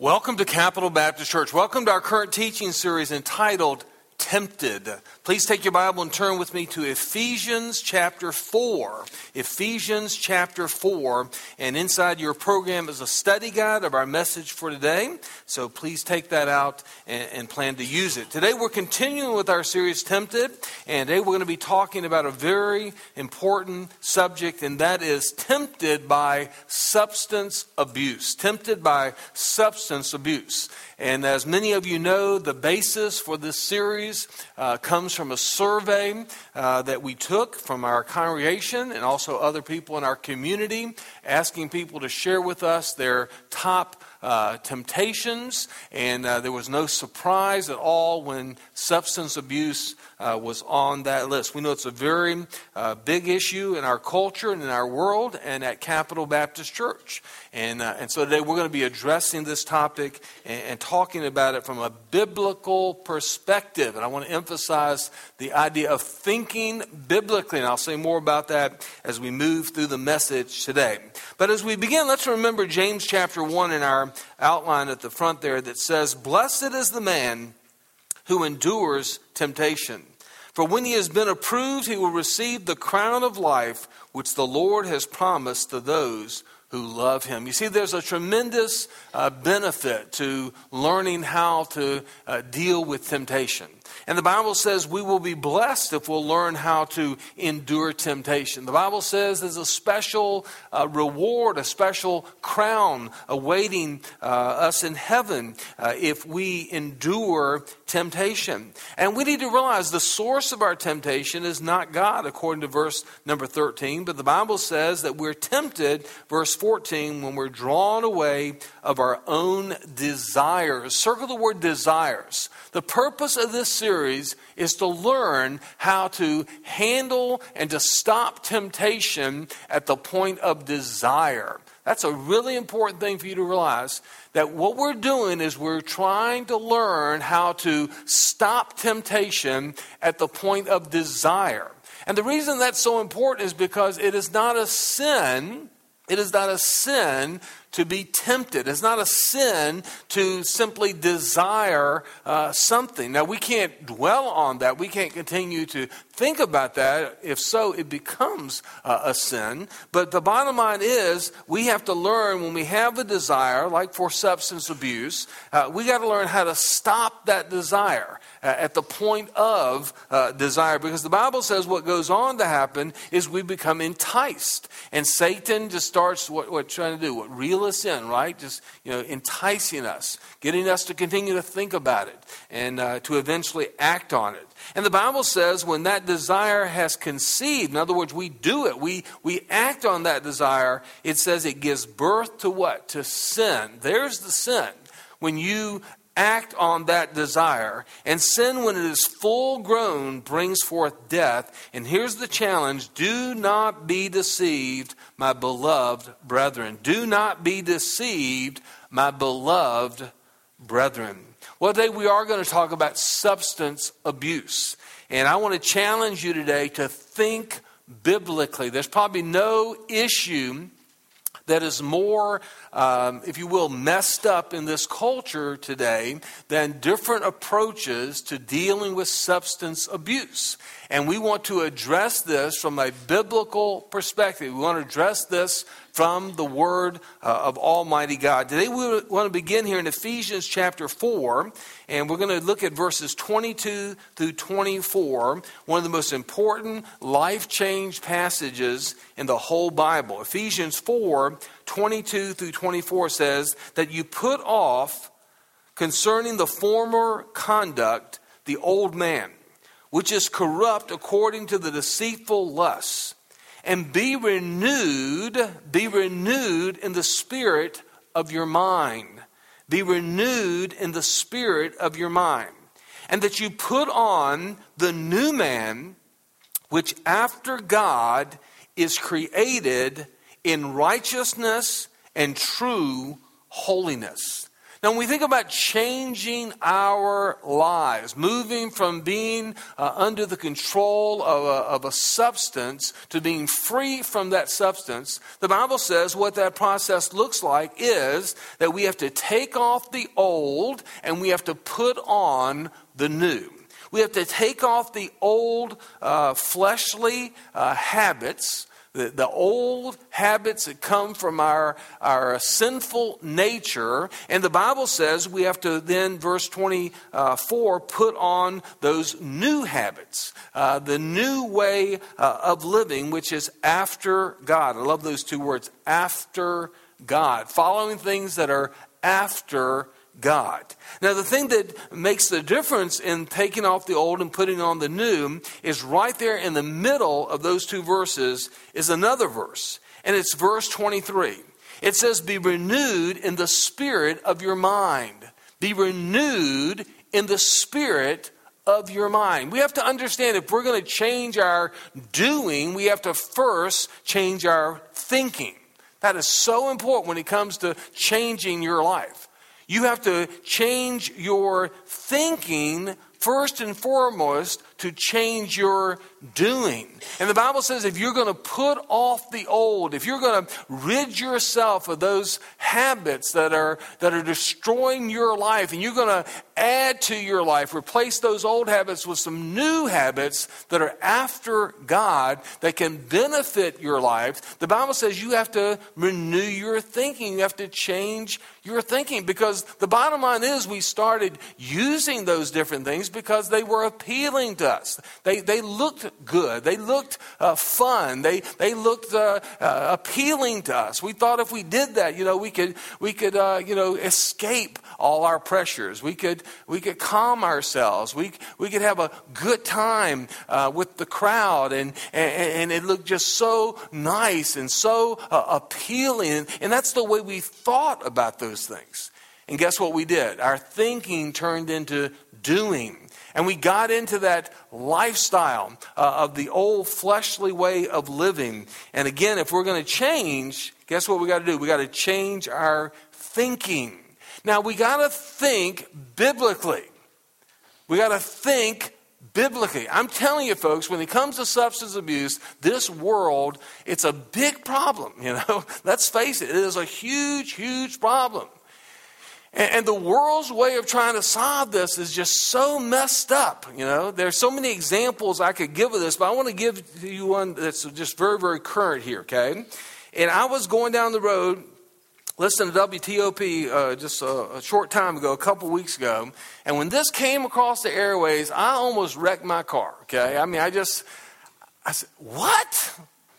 Welcome to Capital Baptist Church. Welcome to our current teaching series entitled Tempted. Please take your Bible and turn with me to Ephesians chapter 4. Ephesians chapter 4. And inside your program is a study guide of our message for today. So please take that out and plan to use it. Today we're continuing with our series Tempted. And today we're going to be talking about a very important subject, and that is tempted by substance abuse. Tempted by substance abuse. And as many of you know, the basis for this series comes from a survey that we took from our congregation and also other people in our community, asking people to share with us their top temptations. And there was no surprise at all when substance abuse was on that list. We know it's a very big issue in our culture and in our world and at Capital Baptist Church. And so today we're going to be addressing this topic and talking about it from a biblical perspective. And I want to emphasize the idea of thinking biblically. And I'll say more about that as we move through the message today. But as we begin, let's remember James chapter 1 in our outline at the front there that says, "Blessed is the man who endures temptation. For when he has been approved, he will receive the crown of life which the Lord has promised to those who love him." You see, there's a tremendous benefit to learning how to deal with temptation. And the Bible says we will be blessed if we'll learn how to endure temptation. The Bible says there's a special reward, a special crown awaiting us in heaven if we endure temptation. And we need to realize the source of our temptation is not God, according to verse number 13. But the Bible says that we're tempted, verse 14, when we're drawn away of our own desires. Circle the word desires. The purpose of this series is to learn how to handle and to stop temptation at the point of desire. That's a really important thing for you to realize, that what we're doing is we're trying to learn how to stop temptation at the point of desire. And the reason that's so important is because it is not a sin. It is not a sin to be tempted. It's not a sin to simply desire something. Now, we can't dwell on that. We can't continue to think about that. If so, it becomes a sin. But the bottom line is we have to learn when we have a desire, like for substance abuse, we got to learn how to stop that desire at the point of desire. Because the Bible says what goes on to happen is we become enticed. And Satan just starts what trying to do, what reel us in, right? Just, enticing us, getting us to continue to think about it and to eventually act on it. And the Bible says when that desire has conceived, in other words, we do it, we act on that desire, it says it gives birth to what? To sin. There's the sin. When you act on that desire. And sin, when it is full grown, brings forth death. And here's the challenge: do not be deceived, my beloved brethren. Do not be deceived, my beloved brethren. Well, today we are going to talk about substance abuse. And I want to challenge you today to think biblically. There's probably no issue that is more, if you will, messed up in this culture today than different approaches to dealing with substance abuse. And we want to address this from a biblical perspective. We want to address this from the Word of Almighty God. Today we want to begin here in Ephesians chapter 4, and we're going to look at verses 22 through 24, one of the most important life-change passages in the whole Bible. Ephesians 4, 22 through 24 says that you put off concerning the former conduct the old man, which is corrupt according to the deceitful lusts, and be renewed in the spirit of your mind. Be renewed in the spirit of your mind. And that you put on the new man, which after God is created in righteousness and true holiness. Now, when we think about changing our lives, moving from being under the control of a substance to being free from that substance, the Bible says what that process looks like is that we have to take off the old and we have to put on the new. We have to take off the old fleshly habits, the old habits that come from our sinful nature. And the Bible says we have to then, verse 24, put on those new habits, the new way of living, which is after God. I love those two words, after God. Following things that are after God. Now, the thing that makes the difference in taking off the old and putting on the new is right there in the middle of those two verses is another verse. And it's verse 23. It says, be renewed in the spirit of your mind. Be renewed in the spirit of your mind. We have to understand if we're going to change our doing, we have to first change our thinking. That is so important when it comes to changing your life. You have to change your thinking first and foremost to change your doing. And the Bible says if you're going to put off the old, if you're going to rid yourself of those habits that are destroying your life, and you're going to add to your life, replace those old habits with some new habits that are after God that can benefit your life, the Bible says you have to renew your thinking. You have to change your thinking, because the bottom line is we started using those different things because they were appealing to us. They looked good. They looked fun. They looked appealing to us. We thought if we did that, we could escape all our pressures. We could calm ourselves. We could have a good time with the crowd, and it looked just so nice and so appealing. And that's the way we thought about those things. And guess what we did? Our thinking turned into doing. And we got into that lifestyle of the old fleshly way of living. And again, if we're going to change, guess what we got to do? We got to change our thinking. Now, we got to think biblically. We got to think biblically. I'm telling you, folks, when it comes to substance abuse, this world, it's a big problem. Let's face it. It is a huge, huge problem. And the world's way of trying to solve this is just so messed up. There's so many examples I could give of this, but I want to give you one that's just very, very current here, okay? And I was going down the road, listening to WTOP just a short time ago, a couple weeks ago, and when this came across the airways, I almost wrecked my car, okay? I said, what?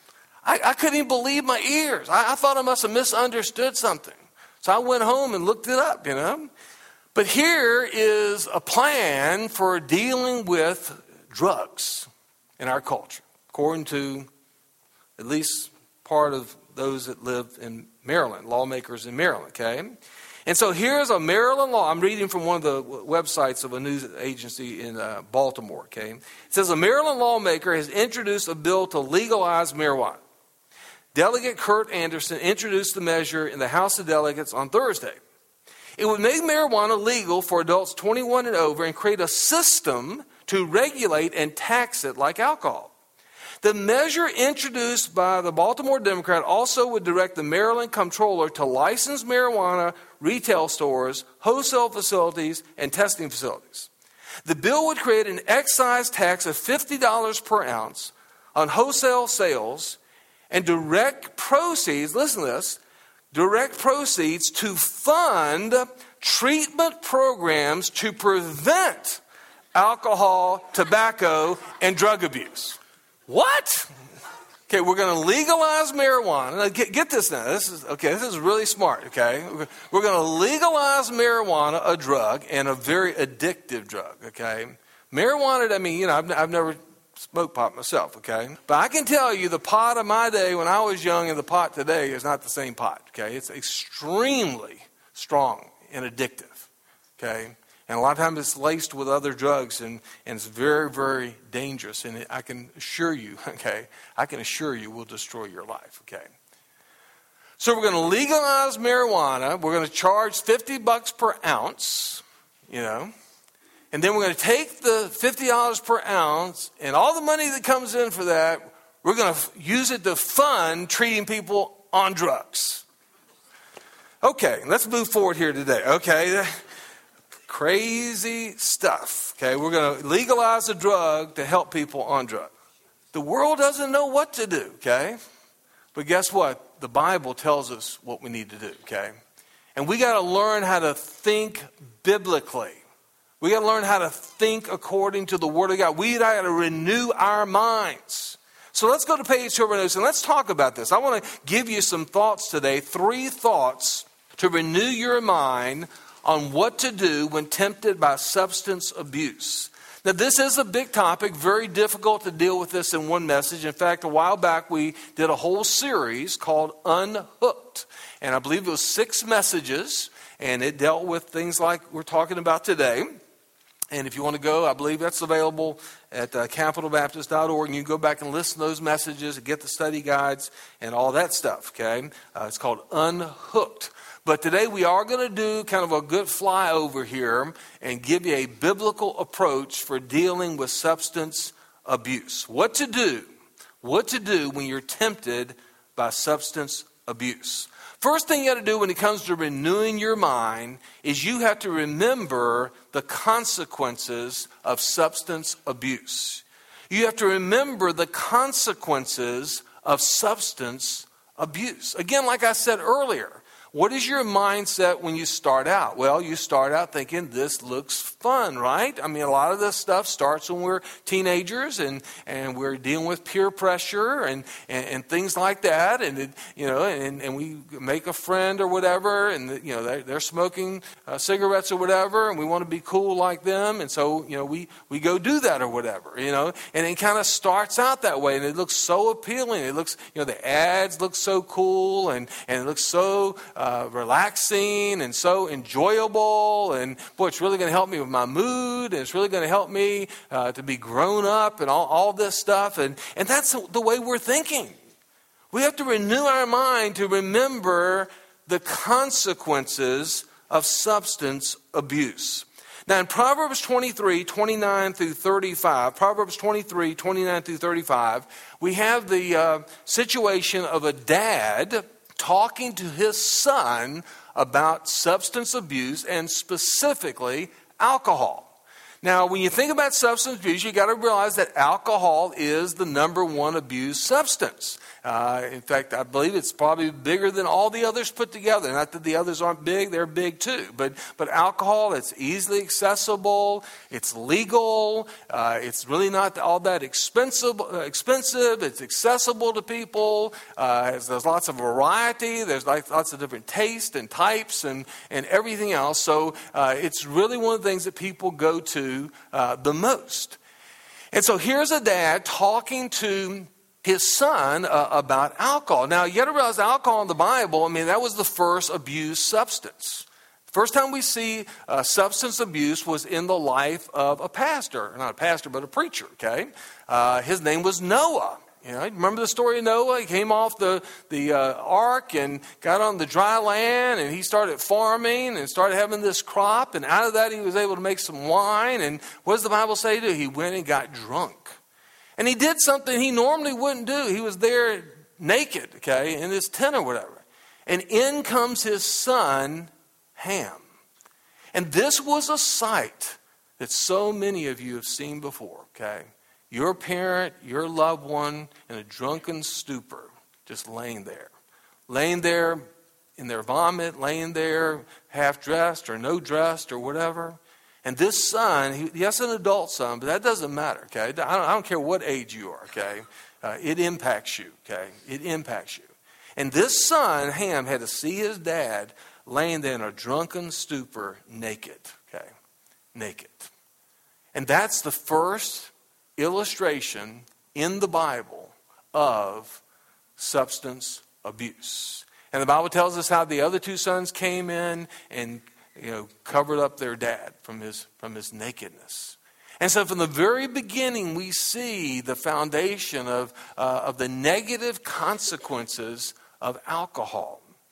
I couldn't even believe my ears. I thought I must have misunderstood something. So I went home and looked it up, But here is a plan for dealing with drugs in our culture, according to at least part of those that live in Maryland, lawmakers in Maryland, okay? And so here's a Maryland law. I'm reading from one of the websites of a news agency in Baltimore, okay? It says a Maryland lawmaker has introduced a bill to legalize marijuana. Delegate Kurt Anderson introduced the measure in the House of Delegates on Thursday. It would make marijuana legal for adults 21 and over and create a system to regulate and tax it like alcohol. The measure introduced by the Baltimore Democrat also would direct the Maryland comptroller to license marijuana retail stores, wholesale facilities, and testing facilities. The bill would create an excise tax of $50 per ounce on wholesale sales and direct proceeds, listen to this, direct proceeds to fund treatment programs to prevent alcohol, tobacco, and drug abuse. What? Okay, we're going to legalize marijuana. Now, get this now. This is really smart, okay? We're going to legalize marijuana, a drug, and a very addictive drug, okay? Marijuana, I've never smoked pot myself, okay? But I can tell you the pot of my day when I was young and the pot today is not the same pot, okay? It's extremely strong and addictive, okay? And a lot of times it's laced with other drugs and it's very, very dangerous. And I can assure you, okay, will destroy your life, okay? So we're going to legalize marijuana. We're going to charge $50 per ounce, and then we're going to take the $50 per ounce and all the money that comes in for that, we're going to use it to fund treating people on drugs. Okay, let's move forward here today. Okay, crazy stuff. Okay, we're going to legalize a drug to help people on drugs. The world doesn't know what to do, okay? But guess what? The Bible tells us what we need to do, okay? And we got to learn how to think biblically. We got to learn how to think according to the Word of God. We got to renew our minds. So let's go to page 2 of our notes and let's talk about this. I want to give you some thoughts today, 3 thoughts to renew your mind on what to do when tempted by substance abuse. Now, this is a big topic, very difficult to deal with this in one message. In fact, a while back, we did a whole series called Unhooked. And I believe it was 6 messages, and it dealt with things like we're talking about today. And if you want to go, I believe that's available at capitalbaptist.org. And you can go back and listen to those messages and get the study guides and all that stuff, okay? It's called Unhooked. But today we are going to do kind of a good flyover here and give you a biblical approach for dealing with substance abuse. What to do when you're tempted by substance abuse. First thing you got to do when it comes to renewing your mind is you have to remember the consequences of substance abuse. You have to remember the consequences of substance abuse. Again, like I said earlier, what is your mindset when you start out? Well, you start out thinking this looks fun, right? I mean, a lot of this stuff starts when we're teenagers and we're dealing with peer pressure and things like that. And, and we make a friend or whatever and, they're smoking cigarettes or whatever and we want to be cool like them. And so, we go do that or whatever, and it kind of starts out that way and it looks so appealing. It looks, the ads look so cool and it looks so relaxing and so enjoyable, and boy, it's really going to help me with my mood, and it's really going to help me to be grown up and all this stuff, and that's the way we're thinking. We have to renew our mind to remember the consequences of substance abuse. Now in Proverbs 23, 29 through 35, Proverbs 23, 29 through 35, we have the situation of a dad talking to his son about substance abuse and specifically alcohol. Now, when you think about substance abuse, you got to realize that alcohol is the number one abused substance. In fact, I believe it's probably bigger than all the others put together. Not that the others aren't big, they're big too. But alcohol, it's easily accessible, it's legal, it's really not all that expensive. It's accessible to people. There's lots of variety. There's lots of different tastes and types and everything else. So it's really one of the things that people go to the most. And so here's a dad talking to his son about alcohol. Now, you got to realize alcohol in the Bible, that was the first abused substance. First time we see substance abuse was in the life of a pastor. Not a pastor, but a preacher, okay? His name was Noah. Remember the story of Noah? He came off the ark and got on the dry land, and he started farming and started having this crop, and out of that he was able to make some wine. And what does the Bible say to? He went and got drunk. And he did something he normally wouldn't do. He was there naked, okay, in his tent or whatever. And in comes his son, Ham. And this was a sight that so many of you have seen before, okay? Your parent, your loved one in a drunken stupor, just laying there in their vomit, laying there half dressed or no dressed or whatever. And this son, yes, an adult son, but that doesn't matter, okay? I don't care what age you are, okay? It impacts you, okay? It impacts you. And this son, Ham, had to see his dad laying there in a drunken stupor, naked, okay? Naked. And that's the first illustration in the Bible of substance abuse. And the Bible tells us how the other 2 sons came in and covered up their dad from his nakedness. And so from the very beginning, we see the foundation of the negative consequences of alcohol.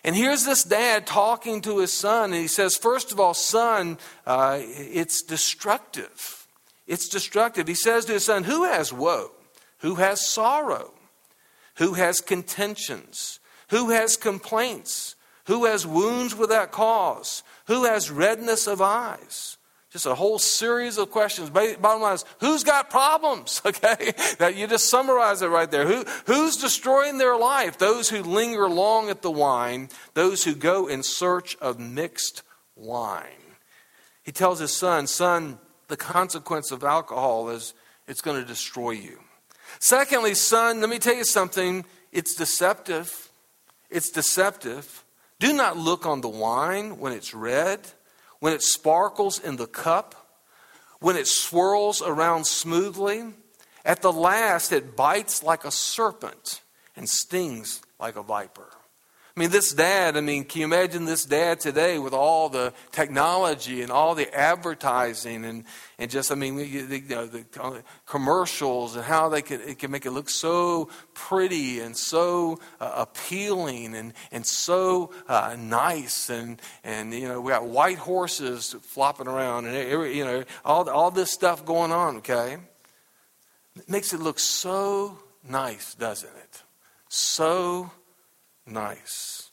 And here's this dad talking to his son, and he says, first of all, son, it's destructive. It's destructive. He says to his son, who has woe? Who has sorrow? Who has contentions? Who has complaints? Who has wounds without cause? Who has redness of eyes? Just a whole series of questions. Bottom line is, who's got problems? Okay, that you just summarize it right there. Who's destroying their life? Those who linger long at the wine, those who go in search of mixed wine. He tells his son, the consequence of alcohol is it's going to destroy you. Secondly, son, let me tell you something. It's deceptive. It's deceptive. Do not look on the wine when it's red, when it sparkles in the cup, when it swirls around smoothly. At the last, it bites like a serpent and stings like a viper. I mean, this dad, can you imagine this dad today with all the technology and all the advertising and just, the commercials and how it can make it look so pretty and so appealing and so nice and we got white horses flopping around and all this stuff going on, okay? It makes it look so nice, doesn't it? So nice.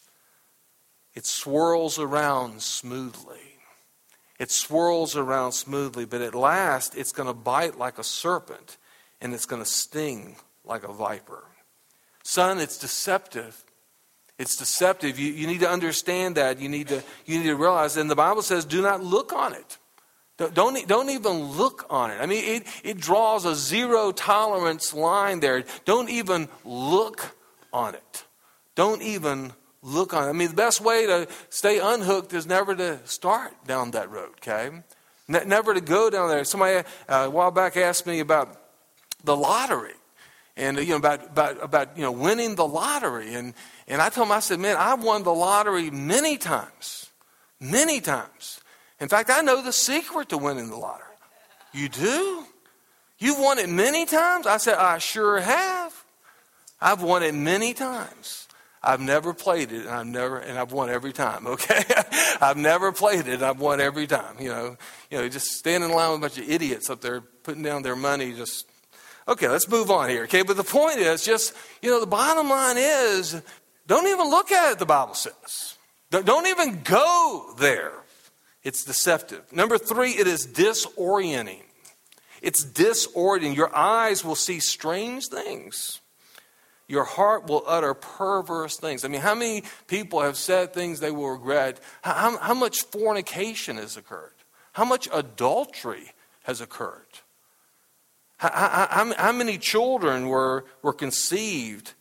It swirls around smoothly. It swirls around smoothly, but at last it's going to bite like a serpent and it's going to sting like a viper. Son, it's deceptive. It's deceptive. You need to understand that. You need to realize. And the Bible says, do not look on it. Don't even look on it. It draws a zero tolerance line there. Don't even look on it. Don't even look on it. The best way to stay unhooked is never to start down that road, okay? Never to go down there. Somebody a while back asked me about the lottery and about winning the lottery. And I told him, I said, man, I've won the lottery many times. Many times. In fact, I know the secret to winning the lottery. You do? You've won it many times? I said, I sure have. I've won it many times. I've never played it, and I've won every time, okay? I've never played it, and I've won every time, just standing in line with a bunch of idiots up there putting down their money, okay, let's move on here, okay? But the point is the bottom line is, don't even look at it, the Bible says. Don't even go there. It's deceptive. Number 3, it is disorienting. It's disorienting. Your eyes will see strange things. Your heart will utter perverse things. How many people have said things they will regret? How much fornication has occurred? How much adultery has occurred? How many children were conceived,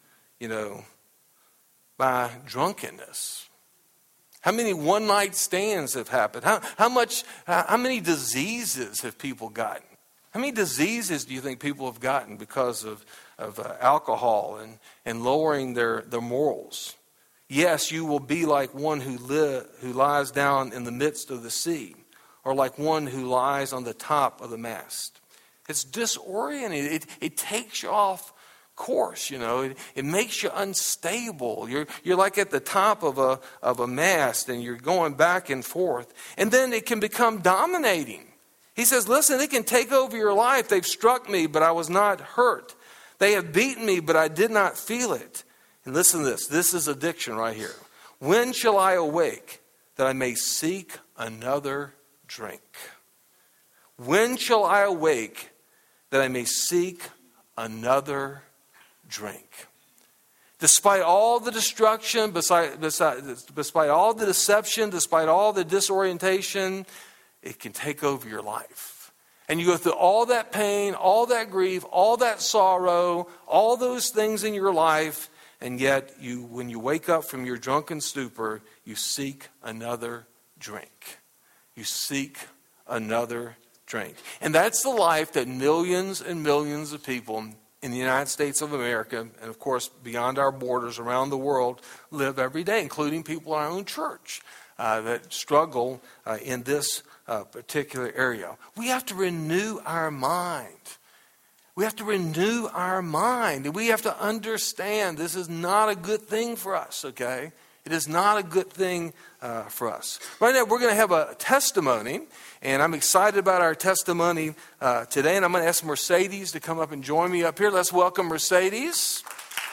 by drunkenness? How many one-night stands have happened? How many diseases have people gotten? How many diseases do you think people have gotten because of alcohol and lowering their morals? Yes, you will be like one who lies down in the midst of the sea, or like one who lies on the top of the mast. It's disorienting. It takes you off course. It makes you unstable. You're like at the top of a mast, and you're going back and forth, and then it can become dominating. He says, listen, they can take over your life. They've struck me, but I was not hurt. They have beaten me, but I did not feel it. And listen to this. This is addiction right here. When shall I awake that I may seek another drink? When shall I awake that I may seek another drink? Despite all the destruction, despite all the deception, despite all the disorientation, it can take over your life. And you go through all that pain, all that grief, all that sorrow, all those things in your life, and yet when you wake up from your drunken stupor, you seek another drink. You seek another drink. And that's the life that millions and millions of people in the United States of America, and of course beyond our borders around the world, live every day, including people in our own church that struggle in this particular area. We have to renew our mind. We have to renew our mind. And we have to understand this is not a good thing for us, okay? It is not a good thing for us. Right now, we're going to have a testimony, and I'm excited about our testimony today. And I'm going to ask Mercedes to come up and join me up here. Let's welcome Mercedes.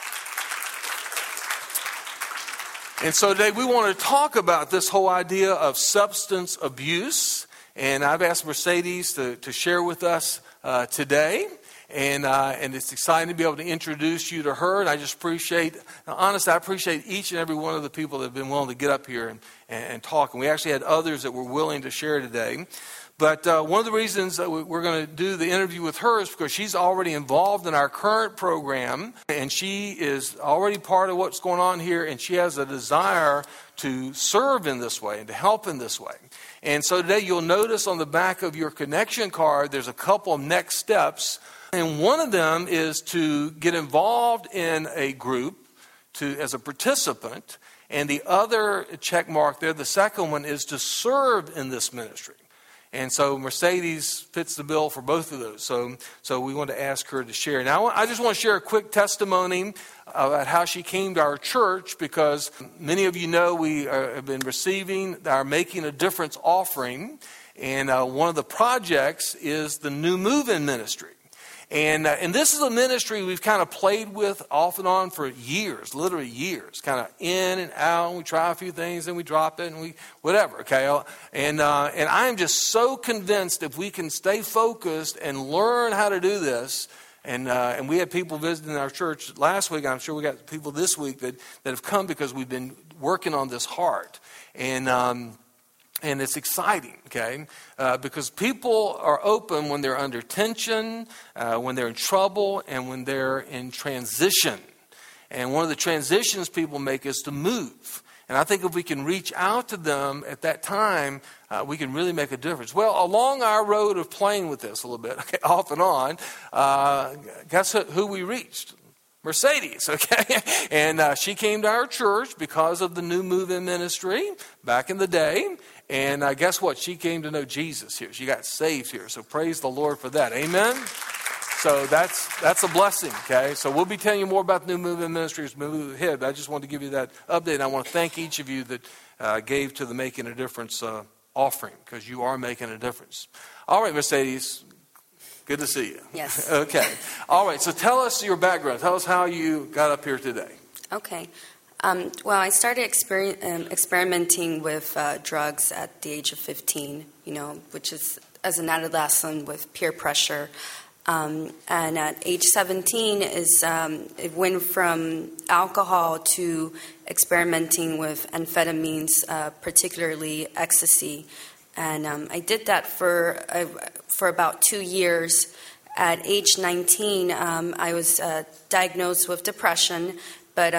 And so today we want to talk about this whole idea of substance abuse. And I've asked Mercedes to share with us today. And it's exciting to be able to introduce you to her. And I just honestly, I appreciate each and every one of the people that have been willing to get up here and talk. And we actually had others that were willing to share today. But one of the reasons that we're going to do the interview with her is because she's already involved in our current program. And she is already part of what's going on here. And she has a desire to serve in this way and to help in this way. And so today you'll notice on the back of your connection card, there's a couple of next steps. And one of them is to get involved in a group as a participant. And the other check mark there, the second one, is to serve in this ministry. And so Mercedes fits the bill for both of those. So we want to ask her to share. Now, I just want to share a quick testimony about how she came to our church, because many of you know we have been receiving our Making a Difference offering. And one of the projects is the New Move-In Ministry. And this is a ministry we've kind of played with off and on for years, literally years, kind of in and out. And we try a few things and we drop it and we whatever, okay? And I'm just so convinced if we can stay focused and learn how to do this. And we had people visiting our church last week. I'm sure we got people this week that have come because we've been working on this hard. And it's exciting, okay? Because people are open when they're under tension, when they're in trouble, and when they're in transition. And one of the transitions people make is to move. And I think if we can reach out to them at that time, we can really make a difference. Well, along our road of playing with this a little bit, okay, off and on, guess who we reached? Mercedes, okay? And she came to our church because of the New Move-In Ministry back in the day. And guess what? She came to know Jesus here. She got saved here. So praise the Lord for that. Amen? So that's a blessing, okay? So we'll be telling you more about the New Move-In Ministry as we move ahead. But I just wanted to give you that update. And I want to thank each of you that gave to the Making a Difference offering, because you are making a difference. All right, Mercedes. Good to see you. Yes. Okay. All right. So tell us your background. Tell us how you got up here today. Okay. Well, I started experimenting with drugs at the age of 15, which is as an adolescent with peer pressure. And at age 17 it went from alcohol to experimenting with amphetamines, particularly ecstasy. And I did that for about 2 years. At age 19, I was diagnosed with depression, but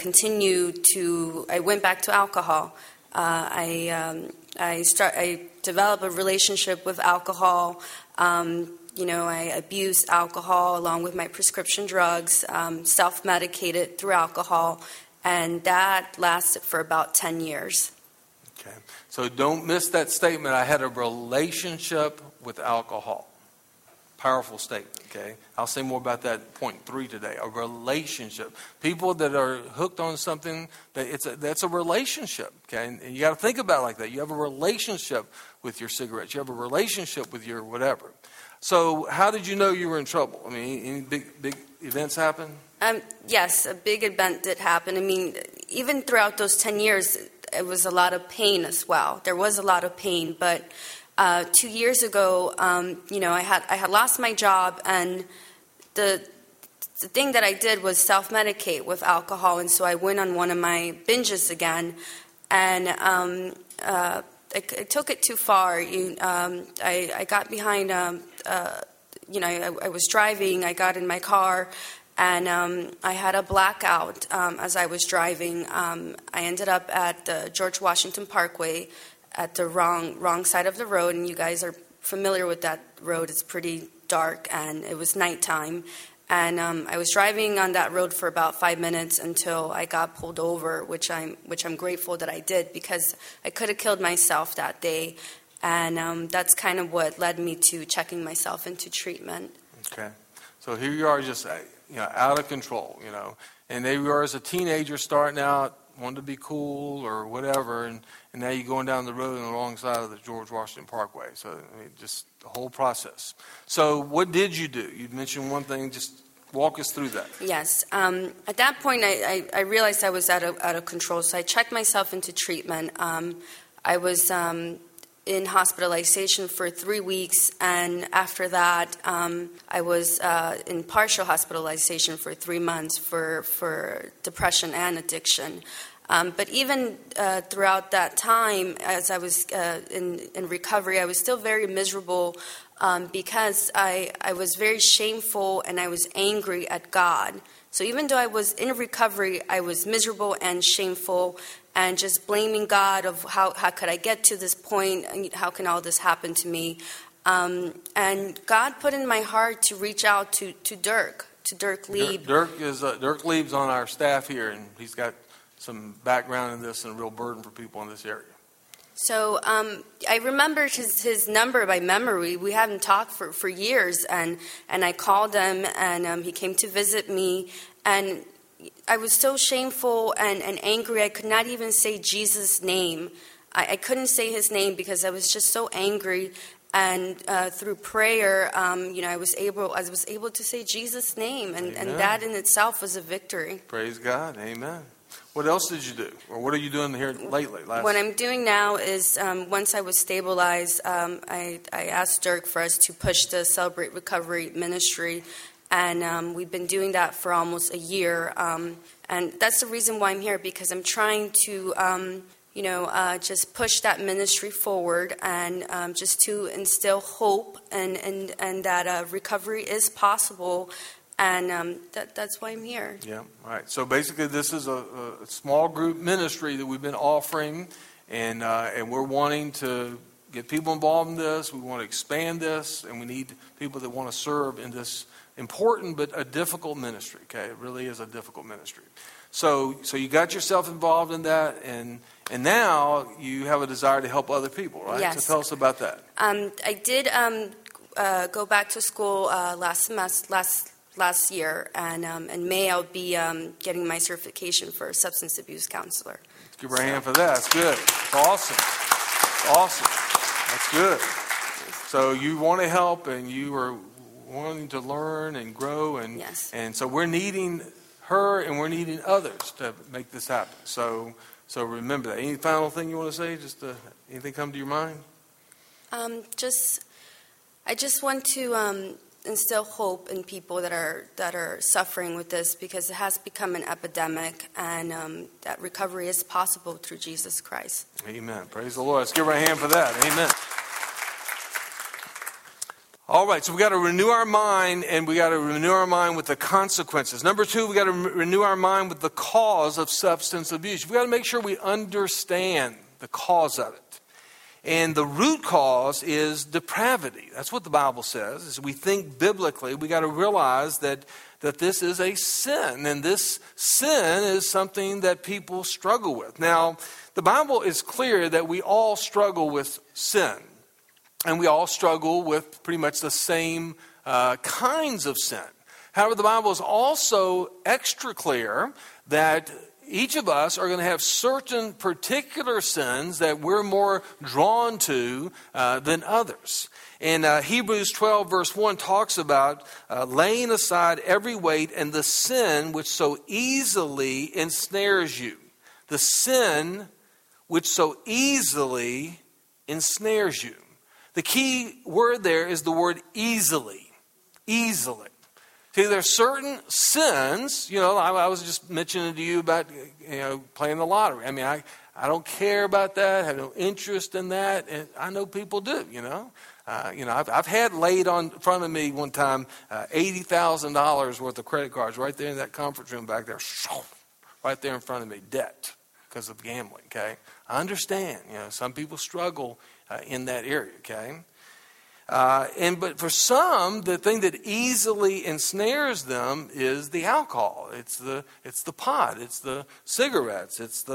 I went back to alcohol. I developed a relationship with alcohol. I abused alcohol along with my prescription drugs, self-medicated through alcohol, and that lasted for about 10 years. Okay. So don't miss that statement. I had a relationship with alcohol. Powerful statement, okay? I'll say more about that point 3 today. A relationship. People that are hooked on something, that's a relationship, okay? And you got to think about it like that. You have a relationship with your cigarettes. You have a relationship with your whatever. So how did you know you were in trouble? I mean, any big events happen? Yes, a big event did happen. I mean, even throughout those 10 years, it was a lot of pain as well. There was a lot of pain, but 2 years ago, I had lost my job, and the thing that I did was self-medicate with alcohol, and so I went on one of my binges again, and I took it too far. I got behind. I was driving. I got in my car. And I had a blackout as I was driving. I ended up at the George Washington Parkway at the wrong side of the road. And you guys are familiar with that road. It's pretty dark, and it was nighttime. And I was driving on that road for about 5 minutes until I got pulled over, which I'm grateful that I did, because I could have killed myself that day. And that's kind of what led me to checking myself into treatment. Okay. So here you are, just out of control, and there you are as a teenager starting out wanted to be cool or whatever, and now you're going down the road on the wrong side of the George Washington Parkway. So I mean, just the whole process. So what did you do? You mentioned one thing. Just walk us through that. Yes. At that point, I realized I was out of control, so I checked myself into treatment. I was in hospitalization for 3 weeks, and after that, I was in partial hospitalization for 3 months for depression and addiction. But even throughout that time, as I was in recovery, I was still very miserable because I was very shameful and I was angry at God. So even though I was in recovery, I was miserable and shameful and just blaming God of how could I get to this point, and how can all this happen to me. And God put in my heart to reach out to Dirk Lieb. Dirk Lieb's on our staff here, and he's got some background in this and a real burden for people in this area. So I remembered his number by memory. We hadn't talked for years, and I called him, and he came to visit me, and I was so shameful and angry. I could not even say Jesus' name. I couldn't say his name because I was just so angry. And through prayer, I was able to say Jesus' name, and that in itself was a victory. Praise God, amen. What else did you do, or what are you doing here lately? What I'm doing now is, once I was stabilized, I asked Dirk for us to push the Celebrate Recovery ministry, and we've been doing that for almost a year. And that's the reason why I'm here, because I'm trying to, just push that ministry forward, and just to instill hope and that recovery is possible. And that's why I'm here. Yeah, all right. So basically this is a small group ministry that we've been offering, and we're wanting to get people involved in this. We want to expand this, and we need people that want to serve in this important but a difficult ministry. Okay, it really is a difficult ministry. So you got yourself involved in that, and now you have a desire to help other people, right? Yes. So tell us about that. I did go back to school last year, and in May I'll be getting my certification for a substance abuse counselor. Let's give her a hand for that. That's good. It's awesome. Awesome. That's good. So you want to help, and you are wanting to learn and grow, and yes. And so we're needing her, and we're needing others to make this happen. So remember that. Any final thing you want to say? Just anything come to your mind? I just want to instill hope in people that are suffering with this, because it has become an epidemic, and that recovery is possible through Jesus Christ. Amen. Praise the Lord. Let's give her a hand for that. Amen. All right, so we got to renew our mind, and we got to renew our mind with the consequences. Number 2, we got to renew our mind with the cause of substance abuse. We got to make sure we understand the cause of it. And the root cause is depravity. That's what the Bible says. As we think biblically, we got to realize that this is a sin, and this sin is something that people struggle with. Now, the Bible is clear that we all struggle with sin, and we all struggle with pretty much the same kinds of sin. However, the Bible is also extra clear that each of us are going to have certain particular sins that we're more drawn to than others. And Hebrews 12 verse 1 talks about laying aside every weight and the sin which so easily ensnares you. The sin which so easily ensnares you. The key word there is the word easily. Easily. See, there are certain sins, I was just mentioning to you about, playing the lottery. I mean, I don't care about that, I have no interest in that, and I know people do, I've had laid on front of me one time $80,000 worth of credit cards right there in that conference room back there, right there in front of me, debt because of gambling, okay? I understand, some people struggle in that area, okay? But for some, the thing that easily ensnares them is the alcohol. It's the pot. It's the cigarettes. It's the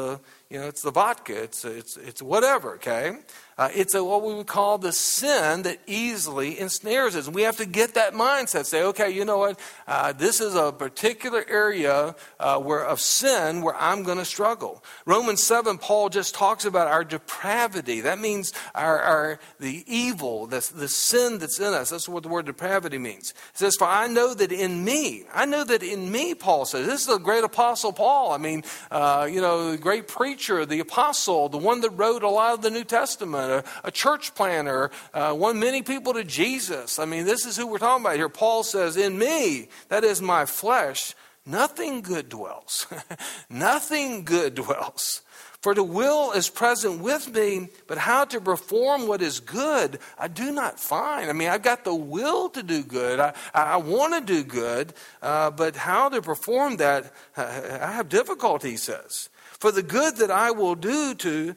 it's the vodka, it's whatever, okay? It's what we would call the sin that easily ensnares us. And we have to get that mindset, say, okay, you know what? This is a particular area of sin where I'm going to struggle. Romans 7, Paul just talks about our depravity. That means the evil, the sin that's in us. That's what the word depravity means. It says, for I know that in me, Paul says. This is the great apostle Paul. I mean, the great preacher, the apostle, the one that wrote a lot of the New Testament, a church planner, won many people to Jesus. I mean, this is who we're talking about here. Paul says, in me, that is my flesh, nothing good dwells. Nothing good dwells. For the will is present with me, but how to perform what is good, I do not find. I mean, I've got the will to do good. I want to do good, but how to perform that, I have difficulty, he says. For the good that I will do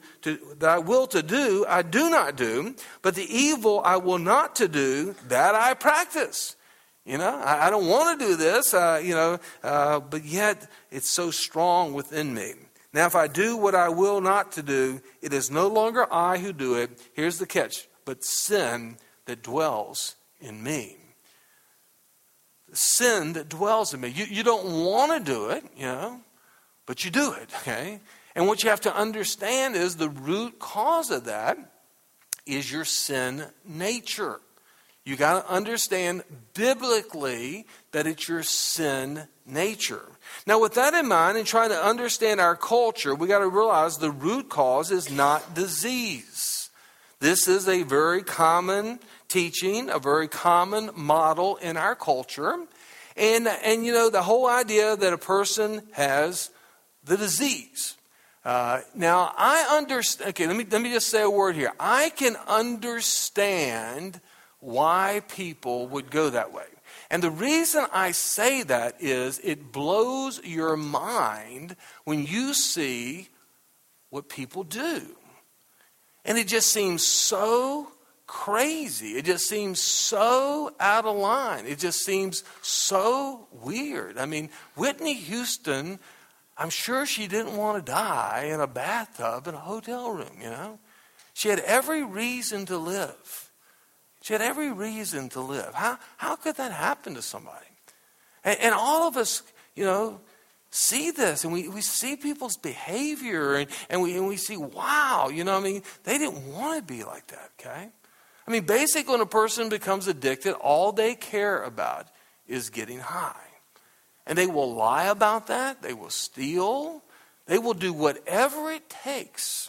I do not do, but the evil I will not to do, that I practice. I don't want to do this, but yet it's so strong within me. Now, if I do what I will not to do, it is no longer I who do it. Here's the catch, but sin that dwells in me. The sin that dwells in me. You don't want to do it, but you do it, okay? And what you have to understand is the root cause of that is your sin nature. You got to understand biblically that it's your sin nature. Now, with that in mind and trying to understand our culture, we got to realize the root cause is not disease. This is a very common teaching, a very common model in our culture. And the whole idea that a person has the disease. Now, I understand. Okay, let me just say a word here. I can understand why people would go that way. And the reason I say that is it blows your mind when you see what people do. And it just seems so crazy. It just seems so out of line. It just seems so weird. I mean, Whitney Houston, I'm sure she didn't want to die in a bathtub in a hotel room, She had every reason to live. She had every reason to live. How could that happen to somebody? And all of us, see this, and we see people's behavior, and we see, wow, they didn't want to be like that, okay? I mean, basically, when a person becomes addicted, all they care about is getting high. And they will lie about that. They will steal. They will do whatever it takes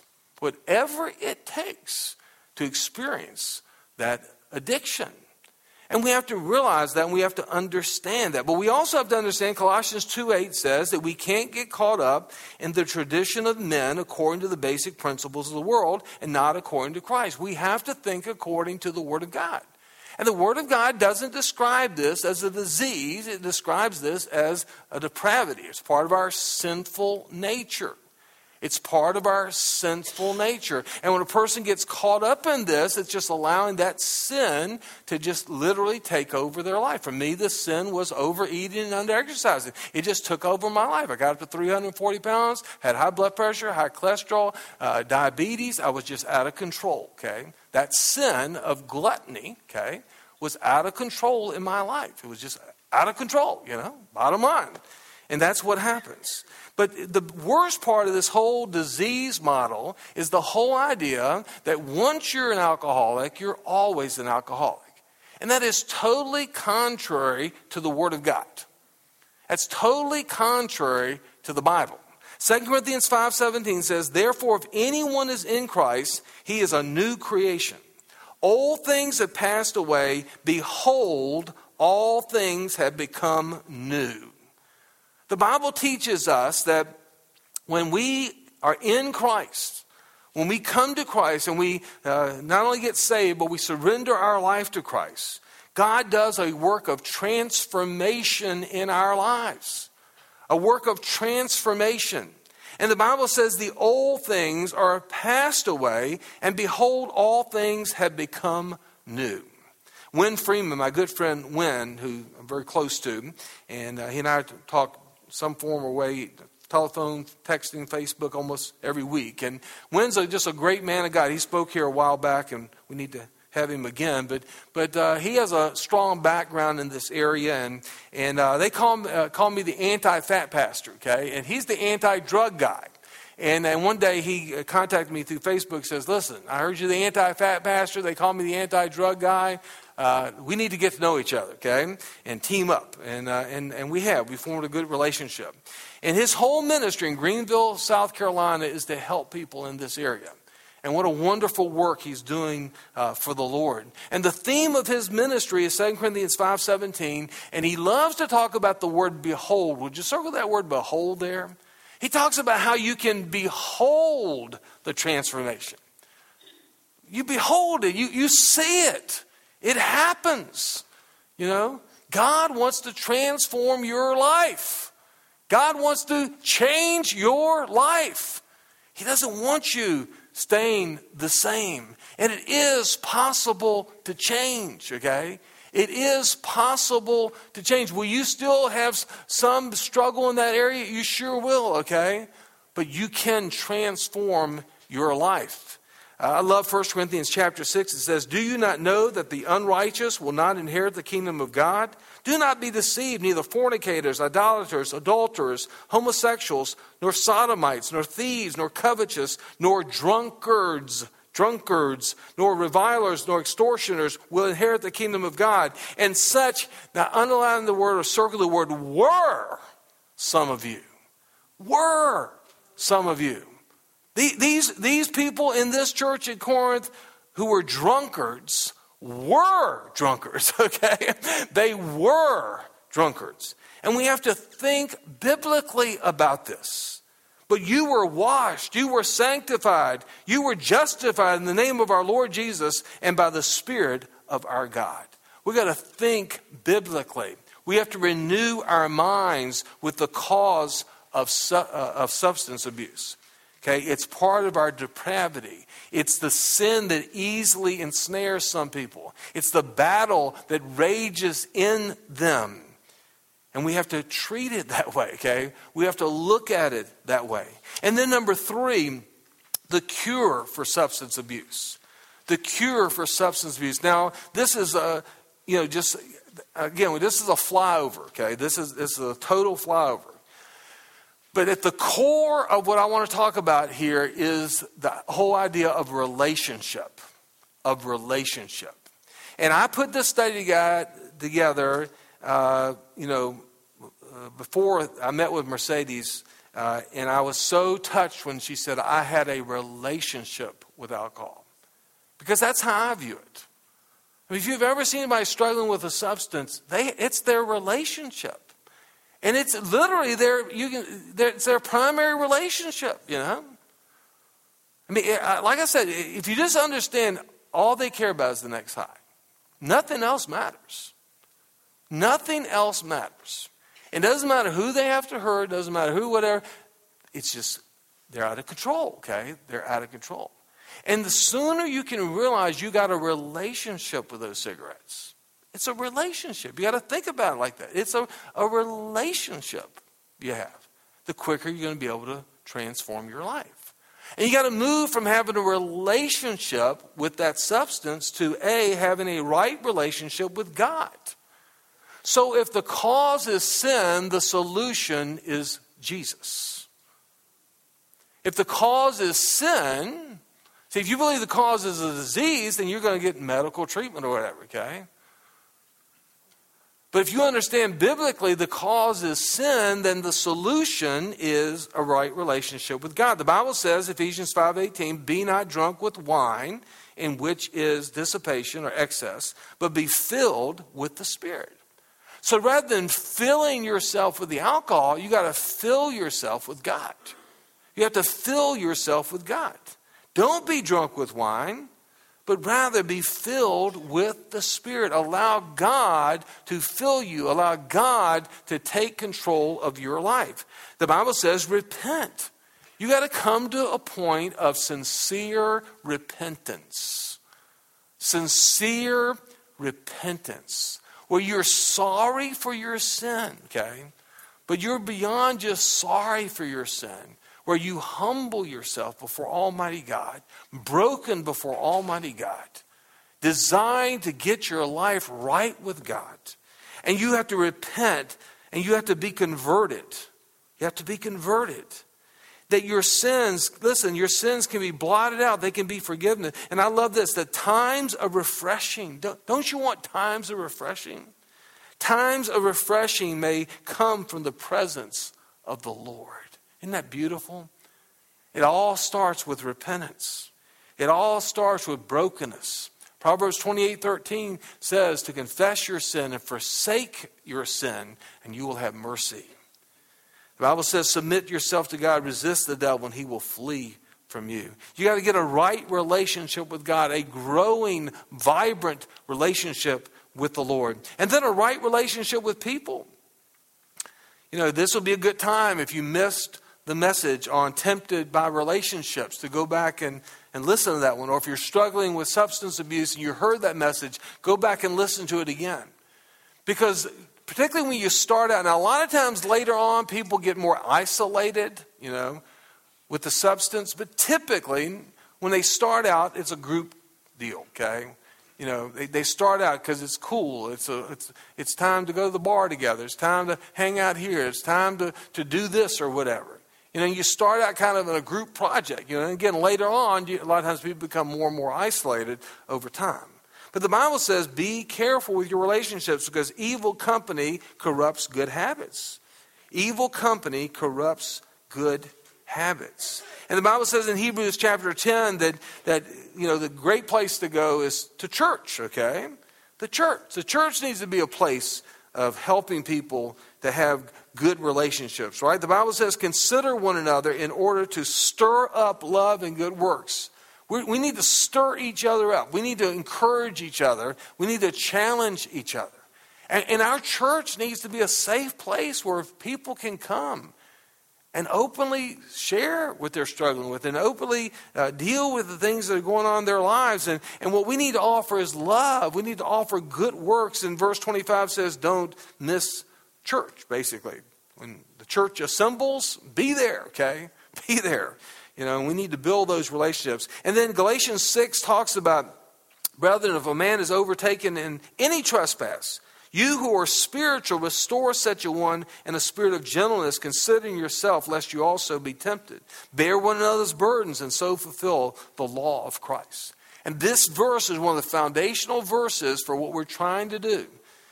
to experience that addiction. And we have to realize that, and we have to understand that. But we also have to understand Colossians 2:8 says that we can't get caught up in the tradition of men according to the basic principles of the world and not according to Christ. We have to think according to the Word of God. And the Word of God doesn't describe this as a disease. It describes this as a depravity. It's part of our sinful nature. It's part of our sinful nature. And when a person gets caught up in this, it's just allowing that sin to just literally take over their life. For me, the sin was overeating and under-exercising. It just took over my life. I got up to 340 pounds, had high blood pressure, high cholesterol, diabetes. I was just out of control, okay? That sin of gluttony, okay, was out of control in my life. It was just out of control, bottom line. And that's what happens. But the worst part of this whole disease model is the whole idea that once you're an alcoholic, you're always an alcoholic. And that is totally contrary to the Word of God. That's totally contrary to the Bible. 2 Corinthians 5:17 says, therefore, if anyone is in Christ, he is a new creation. Old things have passed away. Behold, all things have become new. The Bible teaches us that when we are in Christ, when we come to Christ and we not only get saved, but we surrender our life to Christ, God does a work of transformation in our lives. A work of transformation. And the Bible says the old things are passed away, and behold, all things have become new. Win Freeman, my good friend Win, who I'm very close to, and he and I talk some form or way telephone, texting, Facebook almost every week. And Wynn's just a great man of God. He spoke here a while back, and we need to have him again. But he has a strong background in this area, and they call me the anti-fat pastor, okay? And he's the anti-drug guy. And one day he contacted me through Facebook, says, listen, I heard you're the anti-fat pastor. They call me the anti-drug guy. We need to get to know each other, okay, and team up. And we have. We formed a good relationship. And his whole ministry in Greenville, South Carolina, is to help people in this area. And what a wonderful work he's doing for the Lord. And the theme of his ministry is 2 Corinthians 5:17. And he loves to talk about the word behold. Would you circle that word behold there? He talks about how you can behold the transformation. You behold it. You see it. It happens. You know, God wants to transform your life. God wants to change your life. He doesn't want you staying the same. And it is possible to change, okay? It is possible to change. Will you still have some struggle in that area? You sure will, okay? But you can transform your life. I love 1 Corinthians chapter 6. It says, do you not know that the unrighteous will not inherit the kingdom of God? Do not be deceived, neither fornicators, idolaters, adulterers, homosexuals, nor sodomites, nor thieves, nor covetous, nor drunkards, nor revilers, nor extortioners will inherit the kingdom of God. And such, now underline the word or circle the word, were some of you. Were some of you. These people in this church at Corinth who were drunkards were drunkards, okay? They were drunkards. And we have to think biblically about this. But you were washed, you were sanctified, you were justified in the name of our Lord Jesus and by the Spirit of our God. We've got to think biblically. We have to renew our minds with the cause of substance abuse. Okay, it's part of our depravity. It's the sin that easily ensnares some people. It's the battle that rages in them. And we have to treat it that way, okay? We have to look at it that way. And then number 3, the cure for substance abuse. The cure for substance abuse. Now, this is this is a flyover, okay? This is a total flyover. But at the core of what I want to talk about here is the whole idea of relationship. And I put this study guide together, before I met with Mercedes, and I was so touched when she said, I had a relationship with alcohol. Because that's how I view it. I mean, if you've ever seen anybody struggling with a substance, it's their relationship. And it's literally it's their primary relationship, you know. I mean, like I said, if you just understand all they care about is the next high. Nothing else matters. Nothing else matters. It doesn't matter who they have to hurt. It doesn't matter who, whatever. It's just, they're out of control, okay? They're out of control. And the sooner you can realize you got a relationship with those cigarettes, it's a relationship. You got to think about it like that. It's a relationship you have. The quicker you're going to be able to transform your life. And you got to move from having a relationship with that substance to having a right relationship with God. So if the cause is sin, the solution is Jesus. If the cause is sin, see, if you believe the cause is a disease, then you're going to get medical treatment or whatever, okay? But if you understand biblically the cause is sin, then the solution is a right relationship with God. The Bible says, Ephesians 5:18, be not drunk with wine, in which is dissipation or excess, but be filled with the Spirit. So rather than filling yourself with the alcohol, you got to fill yourself with God. You have to fill yourself with God. Don't be drunk with wine, but rather be filled with the Spirit. Allow God to fill you. Allow God to take control of your life. The Bible says repent. You got to come to a point of sincere repentance. Sincere repentance. Where you're sorry for your sin, okay? But you're beyond just sorry for your sin, where you humble yourself before Almighty God, broken before Almighty God, designed to get your life right with God. And you have to repent and you have to be converted. You have to be converted. That your sins, listen, your sins can be blotted out. They can be forgiven. And I love this, that times of refreshing. Don't you want times of refreshing? Times of refreshing may come from the presence of the Lord. Isn't that beautiful? It all starts with repentance. It all starts with brokenness. Proverbs 28:13 says to confess your sin and forsake your sin, and you will have mercy. The Bible says, submit yourself to God, resist the devil, and he will flee from you. You got to get a right relationship with God, a growing, vibrant relationship with the Lord. And then a right relationship with people. You know, this will be a good time if you missed the message on tempted by relationships to go back and listen to that one. Or if you're struggling with substance abuse and you heard that message, go back and listen to it again. Because particularly when you start out, now a lot of times later on people get more isolated, you know, with the substance. But typically when they start out, it's a group deal, okay? You know, they start out because it's cool. It's time to go to the bar together. It's time to hang out here. It's time to do this or whatever. You know, you start out kind of in a group project. You know, and again, later on, a lot of times people become more and more isolated over time. But the Bible says, be careful with your relationships because evil company corrupts good habits. Evil company corrupts good habits. And the Bible says in Hebrews chapter 10 that you know, the great place to go is to church, okay? The church. The church needs to be a place of helping people to have good relationships, right? The Bible says, consider one another in order to stir up love and good works. We need to stir each other up. We need to encourage each other. We need to challenge each other. And our church needs to be a safe place where people can come and openly share what they're struggling with and openly deal with the things that are going on in their lives. And what we need to offer is love. We need to offer good works. And verse 25 says, don't miss church, basically. When the church assembles, be there, okay? Be there. You know, we need to build those relationships. And then Galatians 6 talks about, brethren, if a man is overtaken in any trespass, you who are spiritual, restore such a one in a spirit of gentleness, considering yourself, lest you also be tempted. Bear one another's burdens and so fulfill the law of Christ. And this verse is one of the foundational verses for what we're trying to do.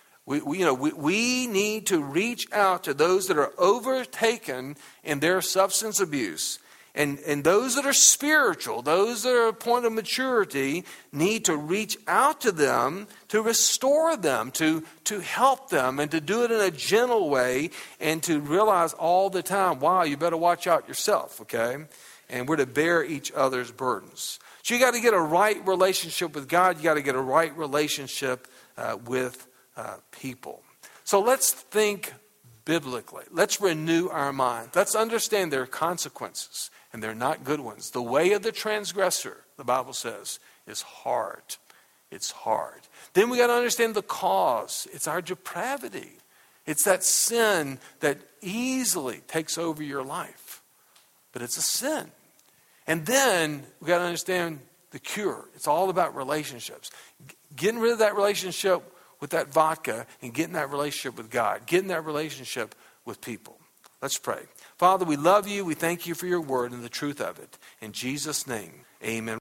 We need to reach out to those that are overtaken in their substance abuse. And those that are spiritual, those that are at a point of maturity, need to reach out to them to restore them, to help them, and to do it in a gentle way, and to realize all the time, wow, you better watch out yourself, okay? And we're to bear each other's burdens. So you got to get a right relationship with God. You got to get a right relationship with people. So let's think biblically. Let's renew our mind. Let's understand there are consequences. And they're not good ones. The way of the transgressor, the Bible says, is hard. It's hard. Then we got to understand the cause. It's our depravity. It's that sin that easily takes over your life. But it's a sin. And then we got to understand the cure. It's all about relationships. Getting rid of that relationship with that vodka and getting that relationship with God. Getting that relationship with people. Let's pray. Father, we love you. We thank you for your word and the truth of it. In Jesus' name, amen.